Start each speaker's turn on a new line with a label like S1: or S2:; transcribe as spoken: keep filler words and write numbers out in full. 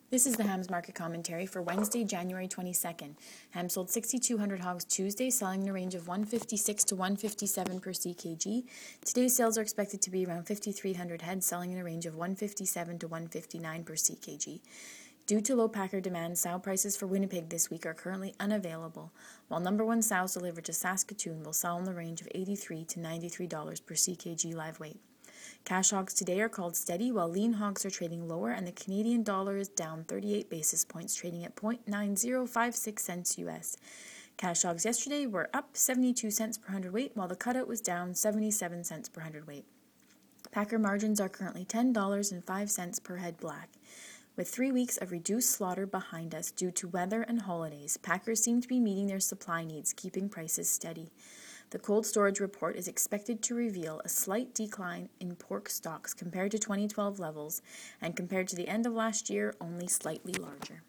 S1: This is the Hams Market Commentary for Wednesday, January twenty-second. Hams sold six thousand two hundred hogs Tuesday, selling in a range of one fifty-six to one fifty-seven per C K G. Today's sales are expected to be around five thousand three hundred heads, selling in a range of one fifty-seven to one fifty-nine per C K G. Due to low packer demand, sow prices for Winnipeg this week are currently unavailable, while number one sows delivered to Saskatoon will sell in the range of eighty-three to ninety-three dollars per C K G live weight. Cash hogs today are called steady, while lean hogs are trading lower, and the Canadian dollar is down thirty-eight basis points, trading at zero point nine zero five six cents U S. Cash hogs yesterday were up seventy-two cents per hundredweight, while the cutout was down seventy-seven cents per hundredweight. Packer margins are currently ten dollars and five cents per head black. With three weeks of reduced slaughter behind us due to weather and holidays, packers seem to be meeting their supply needs, keeping prices steady. The cold storage report is expected to reveal a slight decline in pork stocks compared to twenty twelve levels, and compared to the end of last year, only slightly larger.